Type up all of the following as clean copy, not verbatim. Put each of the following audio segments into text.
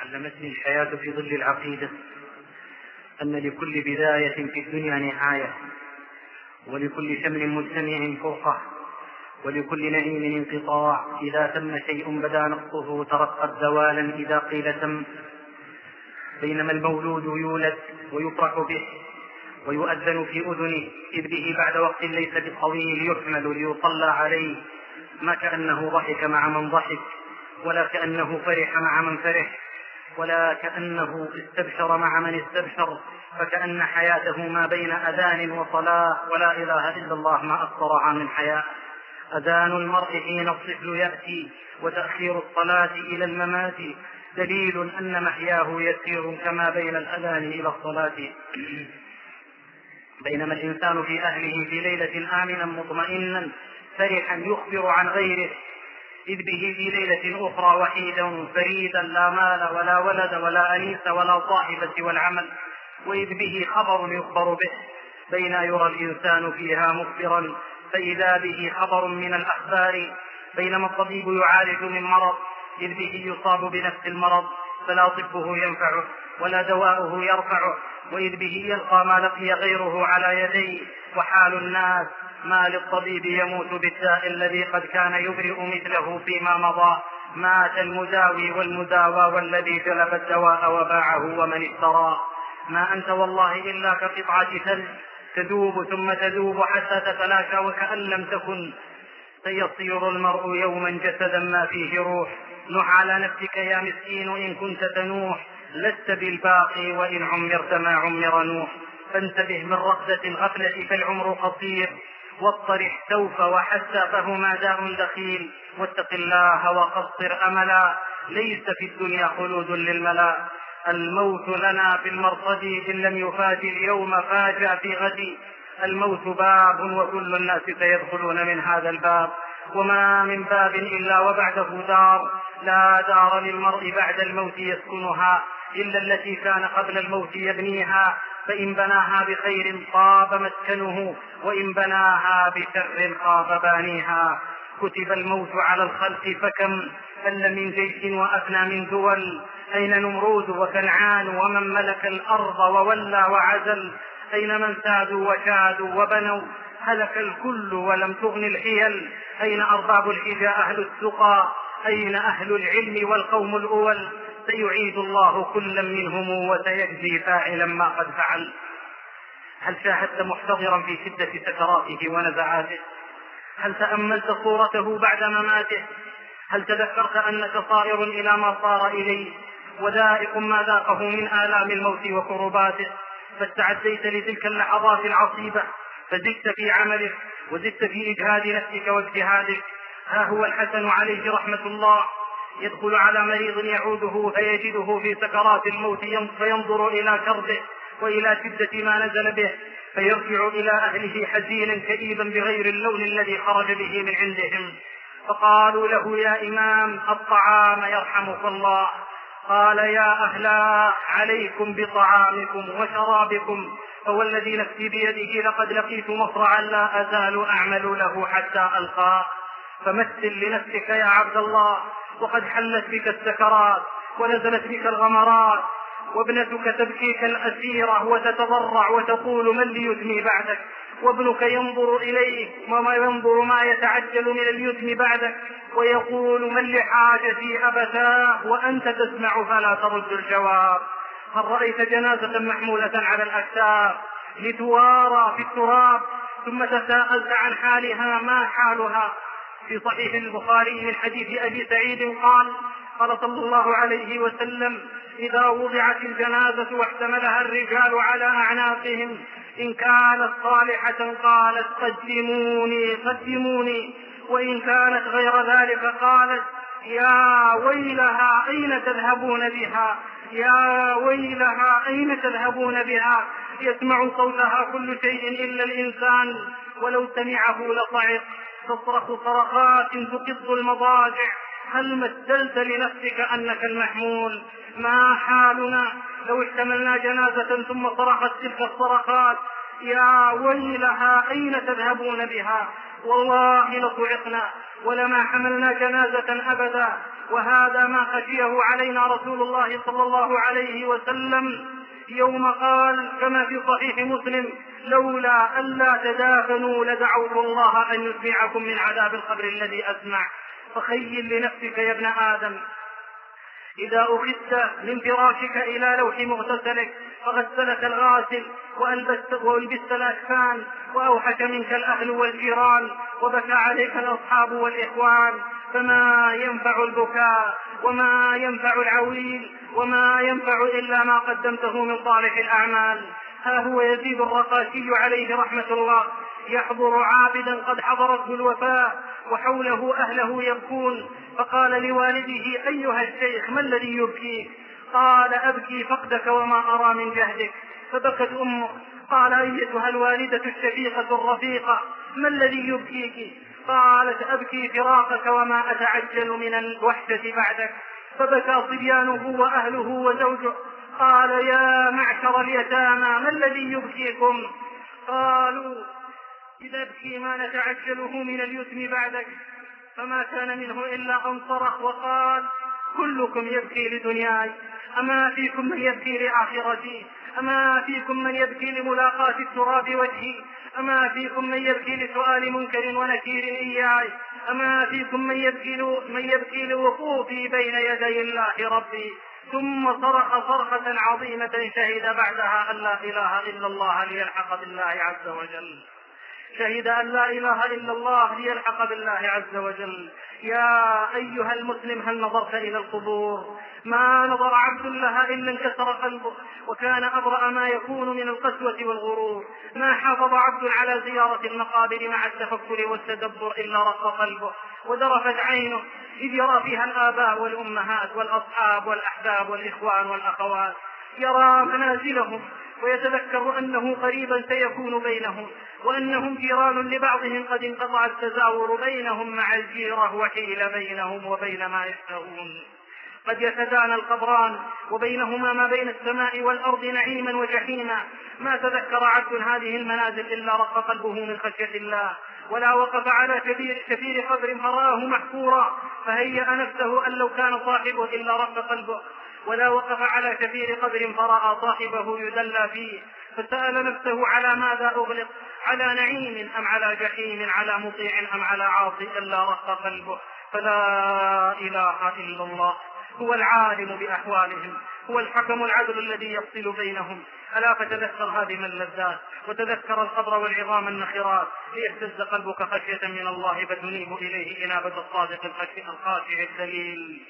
علمتني الحياة في ظل العقيدة أن لكل بداية في الدنيا نهاية، ولكل شمل مجتمع فرقة، ولكل نعيم انقطاع. إذا تم شيء بدا نقصه ترقت زوالا إذا قيل تم. بينما المولود يولد ويفرح به ويؤذن في أذنه، إذ به بعد وقت ليس بالطويل يحمل ليصلى عليه، ما كأنه ضحك مع من ضحك، ولا كأنه فرح مع من فرح، ولا كأنه استبشر مع من استبشر، فكأن حياته ما بين أذان وصلاة، ولا إله إلا الله ما أكثرها من حياة. أذان المرء حين الطفل يأتي، وتأخير الصلاة إلى الممات دليل أن محياه يسير كما بين الأذان إلى الصلاة. بينما الإنسان في أهله في ليلة آمنا مطمئنا فرحا يخبر عن غيره، إذ به في ليلة أخرى وحيدا فريدا لا مال ولا ولد ولا أنيس ولا صاحبة والعمل، وإذ به خبر يخبر به، بين يرى الإنسان فيها مخبرا فإذا به خبر من الأخبار. بينما الطبيب يعالج من مرض، إذ به يصاب بنفس المرض، فلا طبه ينفعه ولا دواؤه يرفعه، وإذ به يلقى ما لقي غيره على يديه. وحال الناس ما للطبيب يموت بالداء الذي قد كان يبرئ مثله فيما مضى. مات المداوي والمداوى والذي جلب الدواء وباعه ومن اشترى. ما أنت والله إلا كقطعة ثلج تذوب ثم تذوب حتى تتلاشى وكأن لم تكن. سيصير المرء يوما جسدا ما فيه روح. نح على نفسك يا مسكين إن كنت تنوح، لست بالباقي وإن عمرت ما عمر نوح. فانتبه من رقدة الغفلة فالعمر قصير، واطرح سوف وحتى فهما داء دخيل. واتق الله وقصر أملا، ليس في الدنيا خلود للملا. الموت لنا في المرصد إن لم يفاجئ اليوم فاجأ في غد. الموت باب وكل الناس سيدخلون من هذا الباب، وما من باب إلا وبعده دار. لا دار للمرء بعد الموت يسكنها إلا التي كان قبل الموت يبنيها، فإن بناها بخير طاب مسكنه، وإن بناها بشر خاب بانيها. كتب الموت على الخلق فكم فل من جيش وأفنى من دول. أين نمرود وكنعان ومن ملك الأرض وولى وعزل؟ أين من سادوا وشادوا وبنوا؟ هلك الكل ولم تغن الحيل. أين أرباب الحجى أهل السقى؟ أين أهل العلم والقوم الأول؟ سيعيد الله كلا منهم وسيجزي فاعلا ما قد فعل. هل شاهدت محتضرا في شدة سكراته ونزعاته؟ هل تأملت صورته بعد مماته؟ هل تذكرت أنك صائر إلى ما صار إليه، وذائق ما ذاقه من آلام الموت وكرباته؟ فاستعديت لتلك اللحظات العصيبة، فزدت في عملك وزدت في إجهاد نفسك واجتهادك. ها هو الحسن عليه رحمة الله يدخل على مريض يعوده فيجده في سكرات الموت، فينظر إلى كربه وإلى شدة ما نزل به، فيرجع إلى أهله حزينا كئيبا بغير اللون الذي خرج به من عندهم. فقالوا له يا إمام الطعام يرحمك الله. قال يا أهلا عليكم بطعامكم وشرابكم، فوالذي نفسي بيده لقد لقيت مصرعا لا أزال أعمل له حتى ألقاه. فمثل لنفسك يا عبد الله، وقد حلت بك السكرات ونزلت بك الغمرات، وابنتك تبكيك الأسيرة وتتضرع وتقول من ليتمي بعدك، وابنك ينظر إليك وما ينظر ما يتعجل من اليتم بعدك، ويقول من لحاجتي أبتاه، وأنت تسمع فلا ترد الجواب. هل رأيت جنازة محمولة على الأكتاف لتوارى في التراب ثم تساءلت عن حالها ما حالها؟ في صحيح البخاري من حديث أبي سعيد قال صلى الله عليه وسلم إذا وضعت الجنازة واحتملها الرجال على أعناقهم إن كانت صالحة قالت قدموني قدموني، وإن كانت غير ذلك قالت يا ويلها أين تذهبون بها، يا ويلها أين تذهبون بها. يسمع صوتها كل شيء إلا الإنسان، ولو سمعه لصعق. تصرخ صرخات تقض المضاجع. هل مثلت لنفسك أنك المحمول؟ ما حالنا لو احتملنا جنازة ثم صرخت تلك الصرخات يا ويلها أين تذهبون بها؟ والله لصعقنا ولما حملنا جنازة أبدا، وهذا ما خشيه علينا رسول الله صلى الله عليه وسلم يوم قال كما في صحيح مسلم: لولا ألا تدافنوا لدعوت الله أن يسمعكم من عذاب القبر الذي أسمع. فخيل لنفسك يا ابن آدم إذا أخذت من فراشك إلى لوح مغتسلك فغسلك الغاسل وألبست الأكفان وأوحش منك الأهل والجيران وبكى عليك الأصحاب والإخوان، فما ينفع البكاء وما ينفع العويل وما ينفع إلا ما قدمته من صالح الأعمال. ها هو يزيد الرقاشي عليه رحمة الله يحضر عابدا قد حضرته الوفاة وحوله أهله يبكون، فقال لوالده: أيها الشيخ ما الذي يبكيك؟ قال: أبكي فقدك وما أرى من جهدك. فبكت أمه. قال: أيتها الوالدة الشفيقة الرفيقة ما الذي يبكيك؟ قالت: أبكي فراقك وما أتعجل من الوحدة بعدك. فبكى صبيانه وأهله وزوجه. قال: يا معشر اليتامى ما الذي يبكيكم؟ قالوا: إذا ابكي ما نتعجله من اليتم بعدك. فما كان منه إلا أن صرخ وقال: كلكم يبكي لدنياي، أما فيكم من يبكي لآخرتي؟ أما فيكم من يبكي لملاقاة التراب وجهي؟ أما فيكم من يبكي لسؤال منكر ونكير إياي؟ أما فيكم من يبكي لوقوفي بين يدي الله ربي؟ ثم صرخ صرخة عظيمة شهد بعدها أن لا إله إلا الله ليلحق بالله عز وجل. شهد أن لا إله إلا الله ليلحق بالله عز وجل. يا أيها المسلم هل نظرت إلى القبور؟ ما نظر عبد لها إلا انكسر قلبه وكان أبرأ ما يكون من القسوة والغرور. ما حافظ عبد على زيارة المقابر مع التفكر والتدبر إلا رق قلبه وذرفت عينه إذ يرى فيها الآباء والأمهات والأصحاب والأحباب والإخوان والأخوات، يرى منازلهم ويتذكر أنه قريبا سيكون بينهم وأنهم جيران لبعضهم قد انقطع التزاور بينهم مع الجيرة وحيل بينهم وبين ما يشتهون. قد يتدانى القبران وبينهما ما بين السماء والأرض نعيما وجحيما. ما تذكر عبد هذه المنازل إلا رق قلبه من خشية الله، ولا وقف على شفير قبر فرآه محفورا فهيأ نفسه أن لو كان صاحبه إلا رق قلبه، ولا وقف على شفير قبر فرأى صاحبه يدلى فيه فسأل نفسه على ماذا أغلق، على نعيم أم على جحيم، على مطيع أم على عاصي، إلا رق قلبه. فلا إله إلا الله هو العالم بأحوالهم، هو الحكم العدل الذي يفصل بينهم. ألا فتذكر هذه اللذات وتذكر القبر والعظام النخرات ليهتز قلبك خشية من الله فتنيب إليه إنابة الصادق الخاشع الذليل.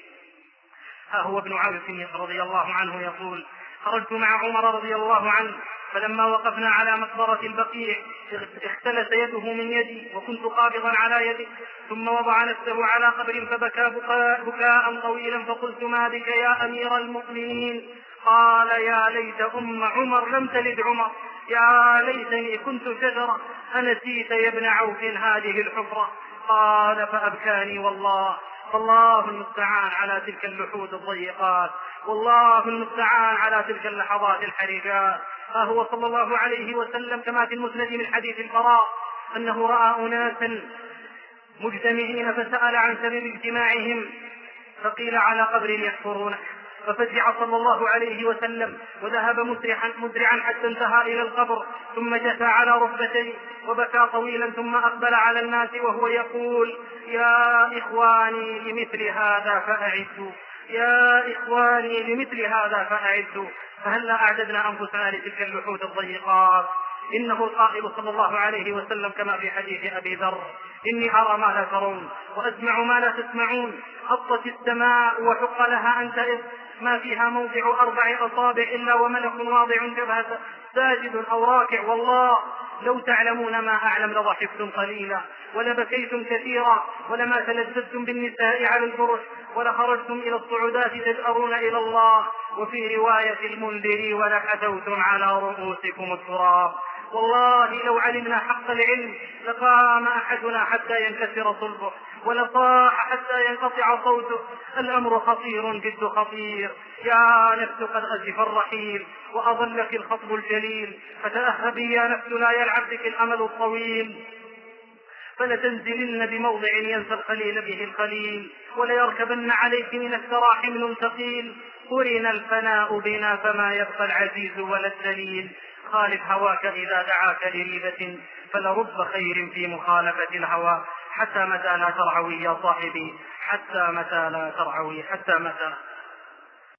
ها هو ابن عوف رضي الله عنه يقول: خرجت مع عمر رضي الله عنه فلما وقفنا على مقبرة البقيع اختلس يده من يدي وكنت قابضا على يدي، ثم وضع نفسه على قبر فبكى بكاء طويلا فقلت: ما بك يا أمير المؤمنين؟ قال: يا ليت أم عمر لم تلد عمر، يا ليتني كنت شجرة أنسيت يا ابن عوف هذه الحفرة. قال: فأبكاني والله المستعان على تلك اللحود الضيقات، والله المستعان على تلك اللحظات الحرجات. فهو صلى الله عليه وسلم كما في المسند من حديث البراء أنه رأى أناسا مجتمعين فسأل عن سبب اجتماعهم فقيل: على قبر يحفرونه. ففزع صلى الله عليه وسلم وذهب مسرعا حتى انتهى إلى القبر ثم جثى على ركبتيه وبكى طويلا ثم أقبل على الناس وهو يقول: يا إخواني لمثل هذا فأعدوا، يا إخواني لمثل هذا فأعدوا. فهلا أعددنا أنفسنا لتلك اللحود الضيقات؟ إنه القائل صلى الله عليه وسلم كما في حديث أبي ذر: إني أرى ما لا ترون وأسمع ما لا تسمعون. هبطت السماء وحق لها أن تئذ ما فيها موضع 4 أصابع إلا وملك واضع جبهته ساجد أو راكع. والله لو تعلمون ما أعلم لضحكتم قليلا ولبكيتم كثيرا ولما تلذذتم بالنساء على الفرش ولخرجتم إلى الصعودات تجأرون إلى الله. وفي رواية المنذري: ولحثوتم على رؤوسكم التراب. والله لو علمنا حق العلم لقام أحدنا حتى ينكسر صلبه ولصاح حتى ينقطع صوته. الأمر خطير جد خطير. يا نفس قد أزف الرحيل وأظلك الخطب الجليل، فتأهبي يا نفس لا يلعب بك الأمل الطويل. فلتنزلن بموضع ينسى القليل به القليل، وليركبن عليك من الثرى حمل ثقيل. قرن الفناء بنا فما يبقى العزيز ولا الذليل. خالف هواك إذا دعاك لريبة، فلرب خير في مخالفة الهوى. حتى متى لا ترعوي يا صاحبي، حتى متى لا ترعوي، حتى متى.